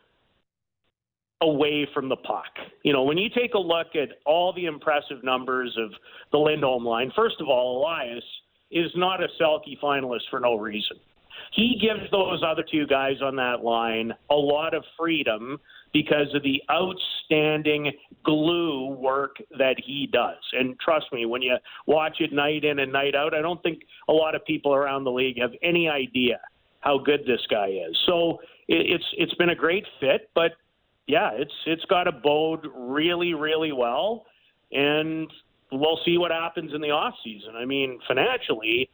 away from the puck. You know, when you take a look at all the impressive numbers of the Lindholm line, first of all, Elias is not a Selke finalist for no reason. He gives those other two guys on that line a lot of freedom because of the outstanding glue work that he does. And trust me, when you watch it night in and night out, I don't think a lot of people around the league have any idea how good this guy is. So it, it's it's been a great fit, but yeah, it's it's got to bode really, really well, and we'll see what happens in the off season. I mean, financially,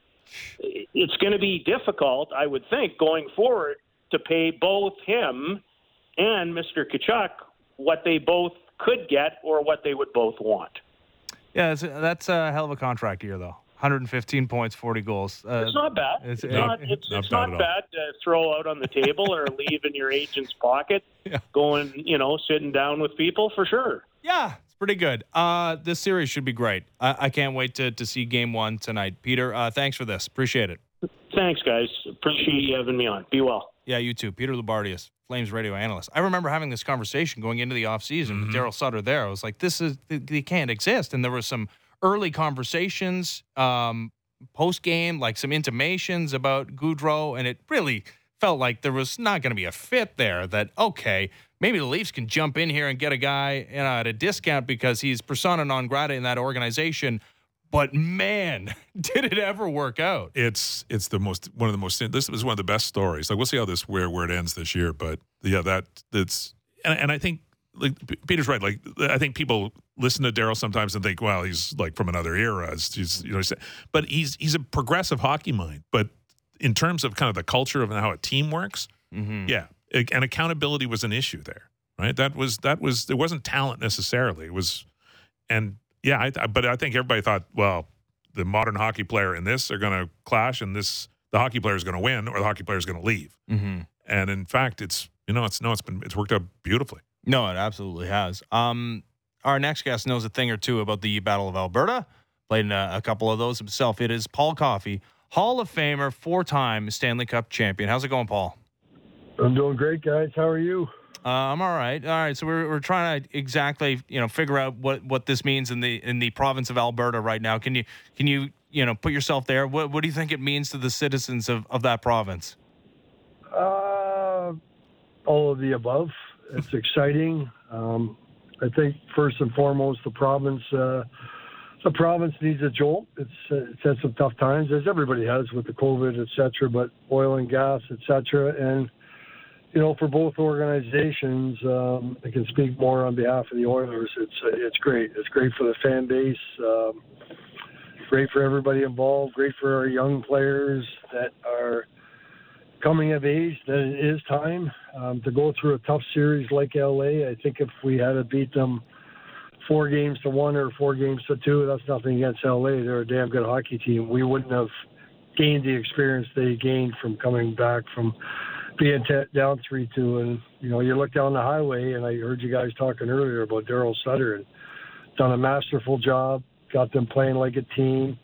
it's going to be difficult, I would think, going forward to pay both him and Mister Tkachuk what they both could get or what they would both want. Yeah, that's, that's a hell of a contract year, though. one hundred fifteen points, forty goals. Uh, it's not bad. It's, it's not, it's, not it's bad not bad to throw out on the table or leave in your agent's pocket, yeah. going, you know, sitting down with people for sure. Yeah, it's pretty good. Uh, this series should be great. I, I can't wait to, to see game one tonight. Peter, uh, thanks for this. Appreciate it. Thanks, guys. Appreciate you having me on. Be well. Yeah, you too. Peter Loubardias, Flames radio analyst. I remember having this conversation going into the offseason Mm-hmm. with Daryl Sutter there. I was like, this is, they can't exist. And there were some early conversations, um, post-game, like some intimations about Gaudreau, and it really felt like there was not going to be a fit there that, okay, maybe the Leafs can jump in here and get a guy, you know, at a discount because he's persona non grata in that organization. But man, did it ever work out? It's it's the most one of the most this is one of the best stories. Like we'll see how this where where it ends this year, but yeah, that that's and, and I think like Peter's right. Like I think people listen to Daryl sometimes and think, well, he's like from another era. He's you know, but he's he's a progressive hockey mind. But in terms of kind of the culture of how a team works, Mm-hmm. yeah, and accountability was an issue there, right? That was that was it wasn't talent necessarily. It was and. Yeah, I, but I think everybody thought, well, the modern hockey player and this are going to clash, and this the hockey player is going to win, or the hockey player is going to leave. Mm-hmm. And in fact, it's you know, it's no, it's been it's worked out beautifully. No, it absolutely has. Um, our next guest knows a thing or two about the Battle of Alberta. Played in a, a couple of those himself. It is Paul Coffey, Hall of Famer, four-time Stanley Cup champion. How's it going, Paul? I'm doing great, guys. How are you? Uh, I'm all right. All right. So we're we're trying to exactly you know figure out what, what this means in the in the province of Alberta right now. Can you can you you know put yourself there? What what do you think it means to the citizens of, of that province? Uh, all of the above. It's exciting. Um, I think first and foremost, the province uh, the province needs a jolt. It's uh, it's had some tough times, as everybody has with the COVID, et cetera. But oil and gas, et cetera, and you know, for both organizations, um, I can speak more on behalf of the Oilers. It's uh, it's great. It's great for the fan base. Um, great for everybody involved. Great for our young players that are coming of age. That it is time um, to go through a tough series like L A. I think if we had to beat them four games to one or four games to two, that's nothing against L A. They're a damn good hockey team. We wouldn't have gained the experience they gained from coming back from being t- down three two, and you know you look down the highway, and I heard you guys talking earlier about Daryl Sutter, and done a masterful job, got them playing like a team,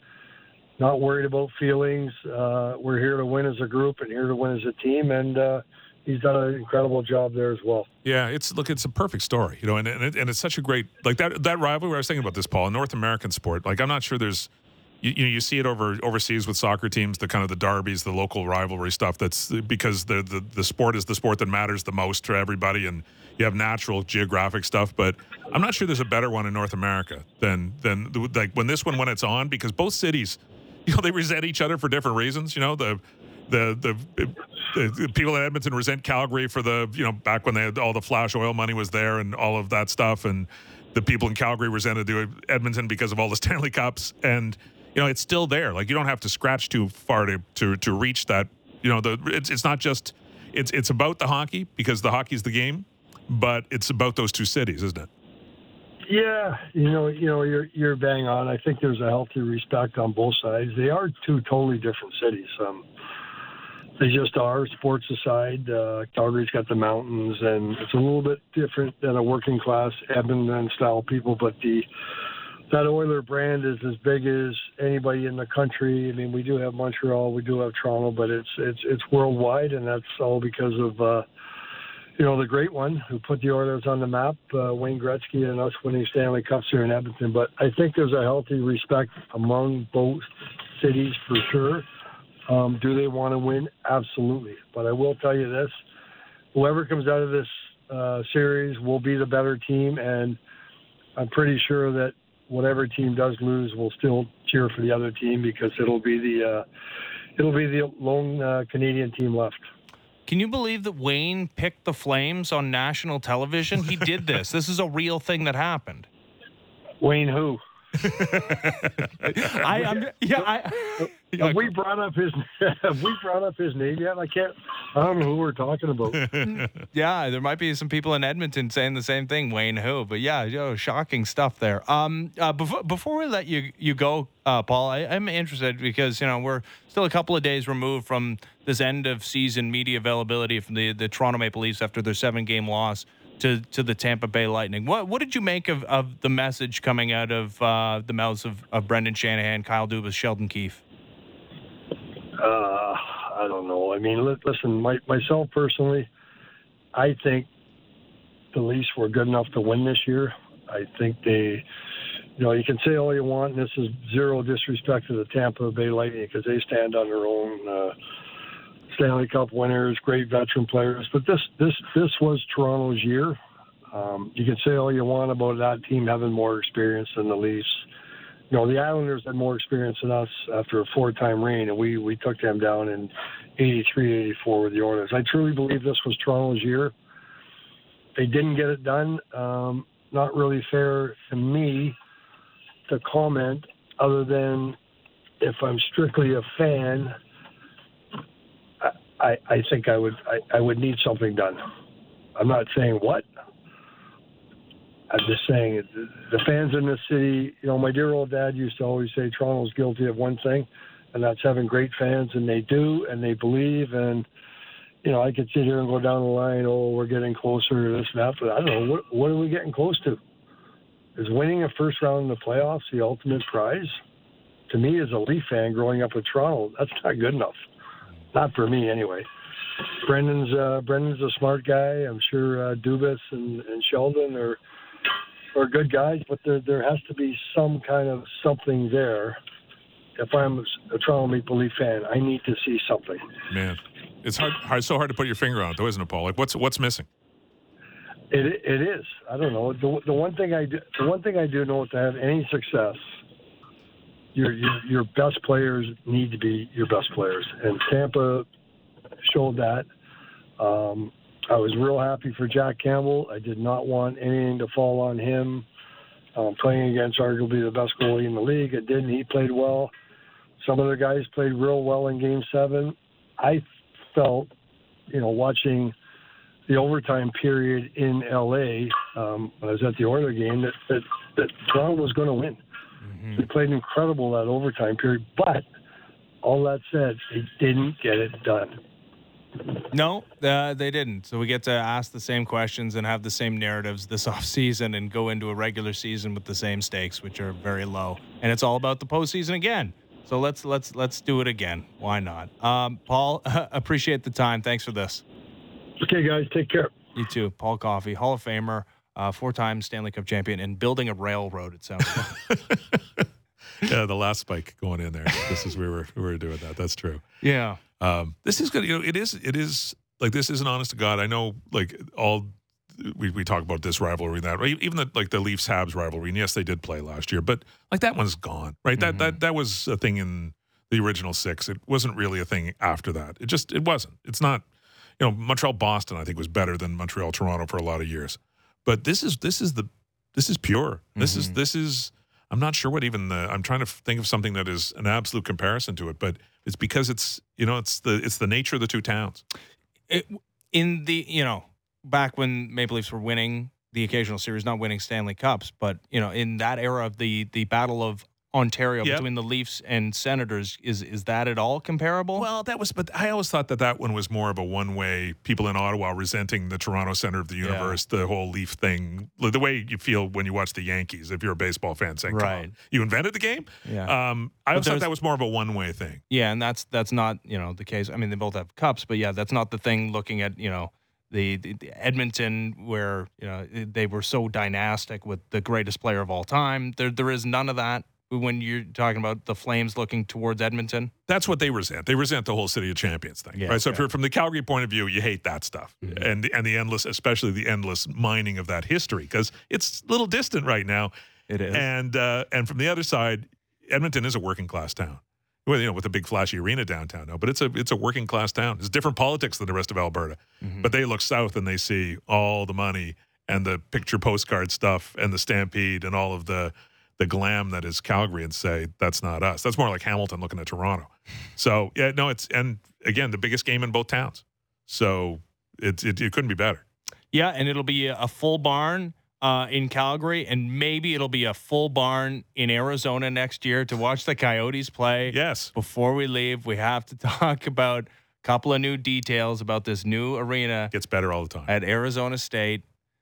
not worried about feelings. Uh, we're here to win as a group and here to win as a team, and uh, he's done an incredible job there as well. Yeah, it's look, it's a perfect story, you know, and and, it, and it's such a great like that that rivalry. I was thinking about this, Paul, in North American sport. Like I'm not sure there's. You, you know, you see it over overseas with soccer teams, the kind of the derbies, the local rivalry stuff. That's because the, the the sport is the sport that matters the most to everybody, and you have natural geographic stuff. But I'm not sure there's a better one in North America than than like when this one when it's on, because both cities, you know, they resent each other for different reasons. You know, the the the, the, the people in Edmonton resent Calgary for the you know back when they had all the flash oil money was there and all of that stuff, and the people in Calgary resented Edmonton because of all the Stanley Cups and. You know, it's still there. Like you don't have to scratch too far to, to, to reach that. You know, the it's it's not just it's it's about the hockey because the hockey's the game, but it's about those two cities, isn't it? Yeah, you know, you know, you're you're bang on. I think there's a healthy respect on both sides. They are two totally different cities. Um, they just are. Sports aside, uh, Calgary's got the mountains, and it's a little bit different than a working class Edmonton style people, but the that Oiler brand is as big as anybody in the country. I mean, we do have Montreal, we do have Toronto, but it's it's it's worldwide, and that's all because of uh, you know the great one who put the Oilers on the map, uh, Wayne Gretzky, and us winning Stanley Cups here in Edmonton. But I think there's a healthy respect among both cities for sure. Um, do they want to win? Absolutely. But I will tell you this: whoever comes out of this uh, series will be the better team, and I'm pretty sure that whatever team does lose will still cheer for the other team because it'll be the uh, it'll be the lone uh, Canadian team left. Can you believe that Wayne picked the Flames on national television? He did this. This is a real thing that happened. Wayne who? I, I'm, yeah, I, have we brought up his have we brought up his name yet? I can't. I don't know who we're talking about. Yeah, there might be some people in Edmonton saying the same thing, Wayne who. But yeah, you know, shocking stuff there. Um, uh, before before we let you you go, uh, Paul, I, I'm interested because you know we're still a couple of days removed from this end of season media availability from the the Toronto Maple Leafs after their seven game loss to to the Tampa Bay Lightning. What what did you make of, of the message coming out of uh, the mouths of, of Brendan Shanahan, Kyle Dubas, Sheldon Keefe? Uh, I don't know. I mean, listen, my, myself personally, I think the Leafs were good enough to win this year. I think they, you know, you can say all you want, and this is zero disrespect to the Tampa Bay Lightning because they stand on their own. Uh, Stanley Cup winners, great veteran players, but this this this was Toronto's year. Um, you can say all you want about that team having more experience than the Leafs. You know, the Islanders had more experience than us after a four-time reign, and we, we took them down in eighty-three, eighty-four with the Oilers. I truly believe this was Toronto's year. They didn't get it done. Um, not really fair to me to comment other than if I'm strictly a fan, I, I think I would I, I would need something done. I'm not saying what. I'm just saying the fans in this city, you know, my dear old dad used to always say Toronto's guilty of one thing, and that's having great fans, and they do, and they believe, and, you know, I could sit here and go down the line, oh, we're getting closer to this and that, but I don't know, what, what are we getting close to? Is winning a first round in the playoffs the ultimate prize? To me, as a Leaf fan growing up with Toronto, that's not good enough. Not for me, anyway. Brendan's uh, Brendan's a smart guy. I'm sure uh, Dubas and, and Sheldon are are good guys, but there there has to be some kind of something there. If I'm a Toronto Maple Leaf fan, I need to see something. Man, it's hard, hard, so hard to put your finger on it, though, isn't it, Paul? Like, what's what's missing? It it is. I don't know. The the one thing I do, the one thing I do know to have any success, your your your best players need to be your best players, and Tampa showed that. Um, I was real happy for Jack Campbell. I did not want anything to fall on him. Um, playing against arguably the best goalie in the league, it didn't. He played well. Some other guys played real well in Game Seven. I felt, you know, watching the overtime period in L A um, when I was at the Oilers game, that that, that Toronto was going to win. Mm-hmm. They played incredible that overtime period, but all that said, they didn't get it done. No, uh, they didn't. So we get to ask the same questions and have the same narratives this offseason and go into a regular season with the same stakes, which are very low. And it's all about the postseason again. So let's let's let's do it again. Why not? Um, Paul, appreciate the time. Thanks for this. Okay, guys, take care. You too. Paul Coffey, Hall of Famer, uh, four-time Stanley Cup champion, and building a railroad, it sounds like. Yeah, the last spike going in there. This is where we were, we were doing that. That's true. Yeah. Um, this is good. You know, it is, it is like, this is an honest to God. I know, like, all we, we talk about this rivalry, that, right? Even the, like the Leafs Habs rivalry. And yes, they did play last year, but like that one's gone, right? Mm-hmm. That, that, that was a thing in the original six. It wasn't really a thing after that. It just, it wasn't. It's not, you know, Montreal Boston, I think, was better than Montreal Toronto for a lot of years. But this is, this is the, this is pure. This mm-hmm. is, this is, I'm not sure what even the, I'm trying to think of something that is an absolute comparison to it, but it's because it's, you know, it's the, it's the nature of the two towns. It, in the, you know, back when Maple Leafs were winning the occasional series, not winning Stanley Cups, but, you know, in that era of the, the battle of Ontario Yep. between the Leafs and Senators. Is is that at all comparable? Well, that was, but I always thought that that one was more of a one-way. People in Ottawa resenting the Toronto center of the universe, yeah. the whole Leaf thing, the way you feel when you watch the Yankees. If you're a baseball fan, saying, right, Come on, you invented the game. Yeah, um, I always thought that was more of a one-way thing. Yeah, and that's that's not you know the case. I mean, they both have cups, but yeah, that's not the thing. Looking at you know. The, the, the Edmonton, where you know they were so dynastic with the greatest player of all time. There, there is none of that when you're talking about the Flames looking towards Edmonton. That's what they resent. They resent the whole City of Champions thing, yeah, right? So okay. if you're from the Calgary point of view, you hate that stuff, mm-hmm. and and the endless, especially the endless mining of that history, because it's a little distant right now. It is, and uh, and from the other side, Edmonton is a working class town. Well, you know, with a big flashy arena downtown now, but it's a it's a working class town. It's different politics than the rest of Alberta. Mm-hmm. But they look south and they see all the money and the picture postcard stuff and the Stampede and all of the the glam that is Calgary and say, that's not us. That's more like Hamilton looking at Toronto. So, yeah, no, it's, and again, the biggest game in both towns. So it, it, it couldn't be better. Yeah, and it'll be a full barn. Uh, in Calgary, and maybe it'll be a full barn in Arizona next year to watch the Coyotes play. Yes. Before we leave, we have to talk about a couple of new details about this new arena. Gets better all the time. At Arizona State.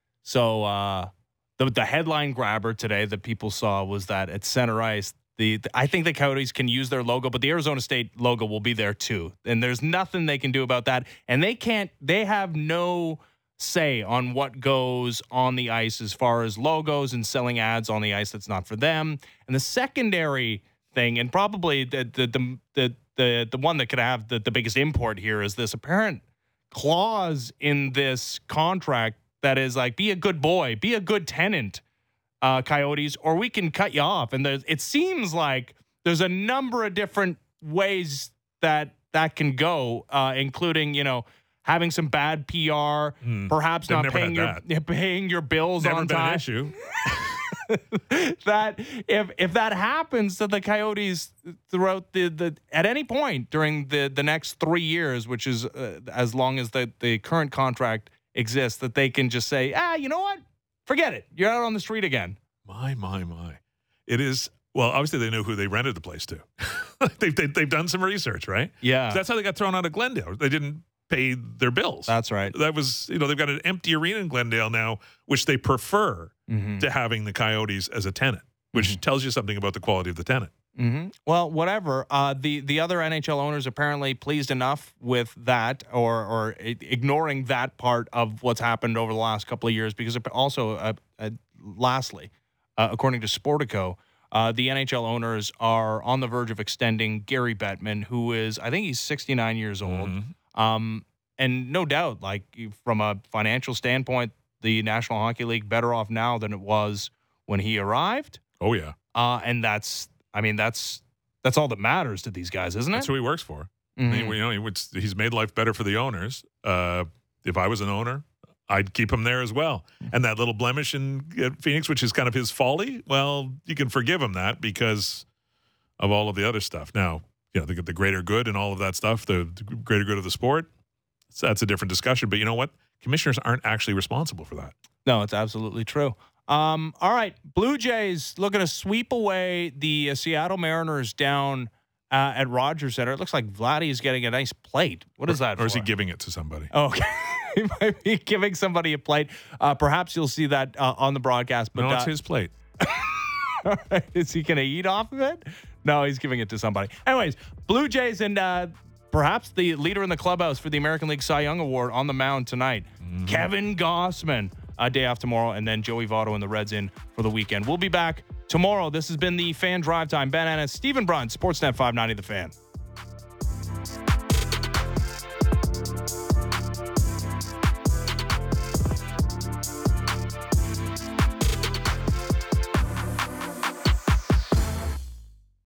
So uh, the the headline grabber today that people saw was that at center ice, the, the I think the Coyotes can use their logo, but the Arizona State logo will be there too. And there's nothing they can do about that. And they can't, they have no say on what goes on the ice as far as logos and selling ads on the ice. That's not for them. And the secondary thing, and probably the the the the the, the one that could have the, the biggest import here, is this apparent clause in this contract that is like, be a good boy, be a good tenant, uh, Coyotes, or we can cut you off. And there's, it seems like there's a number of different ways that that can go, uh, including, you know, having some bad P R, mm, perhaps not paying your that. paying your bills never on been time. An issue. that if if that happens to the Coyotes throughout the, the at any point during the, the next three years, which is uh, as long as the, the current contract exists, that they can just say, ah, you know what? Forget it. You're out on the street again. My, my, my. It is. Well, obviously they know who they rented the place to. they've, they, they've done some research, right? Yeah. So that's how they got thrown out of Glendale. They didn't pay their bills. That's right. That was, you know, they've got an empty arena in Glendale now, which they prefer mm-hmm. to having the Coyotes as a tenant, which mm-hmm. tells you something about the quality of the tenant. Mm-hmm. Well, whatever. Uh, the the other N H L owners apparently pleased enough with that, or or ignoring that part of what's happened over the last couple of years, because also, uh, uh, lastly, uh, according to Sportico, uh, the N H L owners are on the verge of extending Gary Bettman, who is, I think he's sixty-nine years old. Mm-hmm. Um, and no doubt, like from a financial standpoint, the National Hockey League better off now than it was when he arrived. Oh yeah. Uh, and that's, I mean, that's, that's all that matters to these guys, isn't it? That's who he works for. Mm-hmm. I mean, you know, he would, he's made life better for the owners. Uh, if I was an owner, I'd keep him there as well. And that little blemish in Phoenix, which is kind of his folly, well, you can forgive him that because of all of the other stuff. Now, you know, the, the greater good and all of that stuff, the, the greater good of the sport, so that's a different discussion. But you know what? Commissioners aren't actually responsible for that. No, it's absolutely true. Um, all right, Blue Jays looking to sweep away the uh, Seattle Mariners down uh, at Rogers Center. It looks like Vladdy is getting a nice plate. What is that Or for? is he giving it to somebody? Oh, okay. He might be giving somebody a plate. Uh, perhaps you'll see that uh, on the broadcast. But no, it's uh, his plate. All right. Is he going to eat off of it? No, he's giving it to somebody. Anyways, Blue Jays and uh, perhaps the leader in the clubhouse for the American League Cy Young Award on the mound tonight, mm-hmm. Kevin Gausman. A day off tomorrow, and then Joey Votto and the Reds in for the weekend. We'll be back tomorrow. This has been the Fan Drive Time. Ben Ennis, Stephen Brunt, Sportsnet five ninety The Fan.